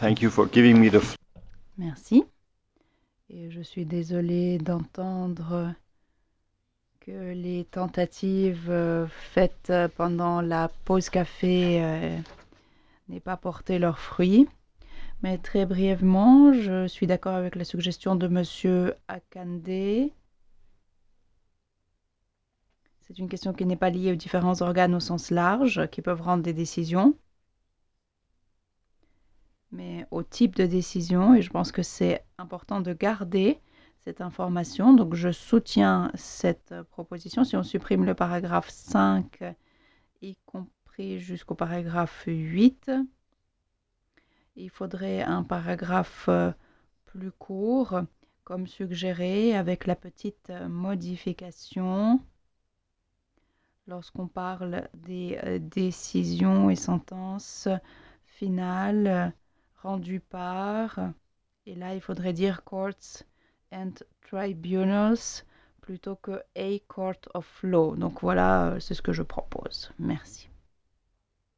thank you for giving me the floor. Merci. Et je suis désolée d'entendre que les tentatives faites pendant la pause café n'aient pas porté leurs fruits. Mais très brièvement, je suis d'accord avec la suggestion de Monsieur Akande. C'est une question qui n'est pas liée aux différents organes au sens large qui peuvent rendre des décisions, mais au type de décision. Et je pense que c'est important de garder cette information. Donc, je soutiens cette proposition. Si on supprime le paragraphe 5, y compris jusqu'au paragraphe 8, il faudrait un paragraphe plus court, comme suggéré, avec la petite modification lorsqu'on parle des décisions et sentences finales rendues par, et là il faudrait dire courts and tribunals plutôt que a court of law. Donc voilà, c'est ce que je propose. Merci.